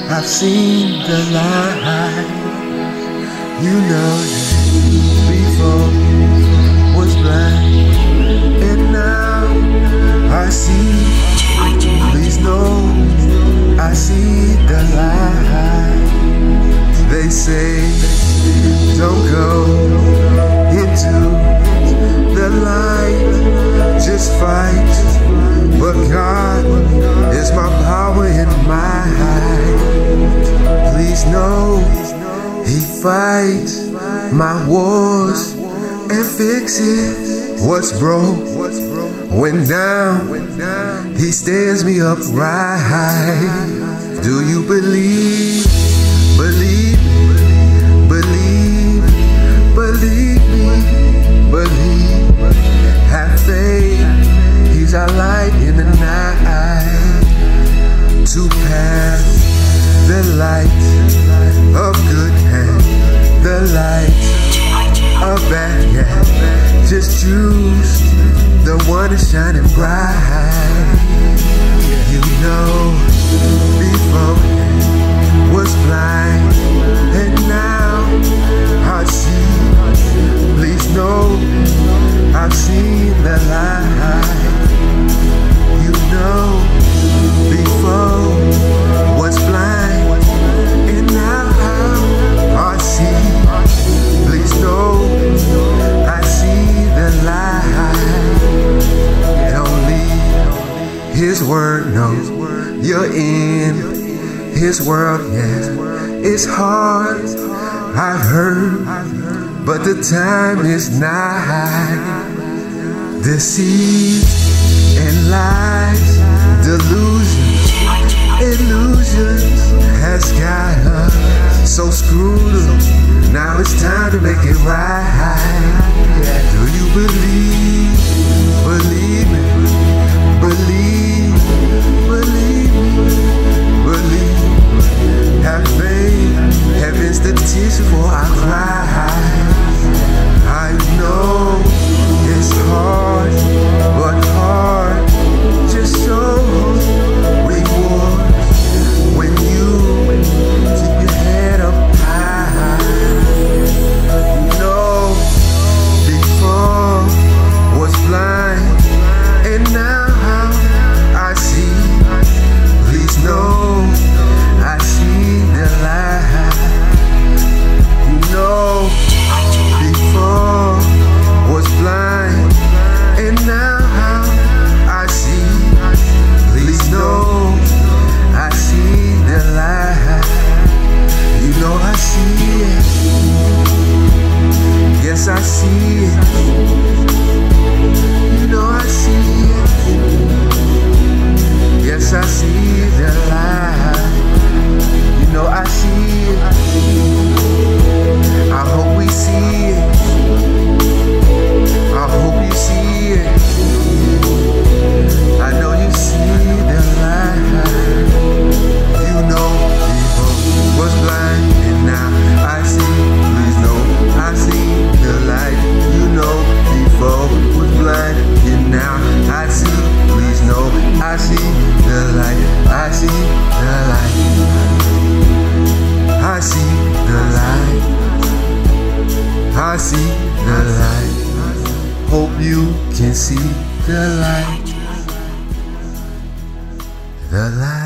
I've seen the light. You know that before was blind, and now I see. Please know I see the light. They say don't go into the light, just fight. But God is my power and my height. Please know He fights my wars and fixes what's broke. When down, He stands me upright. Do you believe? Believe me, believe, believe me, believe. Have faith, He's our light in the night. To pass the light of good and the light of bad, yeah. Just choose the one that's shining bright. You know, before was blind, and now I see. Please know I've seen the light. You know, before was blind, and now I see. Please know I see the light. Don't leave His word, no. You're in His world, yeah. It's hard, I've heard, but the time is nigh. Deceit and lies, delusions, illusions has got us so screwed up. Now it's time to make it right. Yeah. Do you believe? Believe me. Believe. Believe me. Believe. Have faith. Heaven's the tissue for our cry. I know it's hard, but hard just shows rewards when you keep your head up high. You know, before was blind, and now I see. Please know I see the light. You know, before was blind, and now I see. Please know I see the light. You know I see it. Yes, I see it. You know I see it. Yes, I see the light. You know I see it. I hope we see it. I hope you see it. I know you see the light. You know before was blind, and now I see. Please know I see the light. You know before was blind, and now I see. Please know I see the light. I see the light. I see the light. I see the light. Hope you can see the light. The light.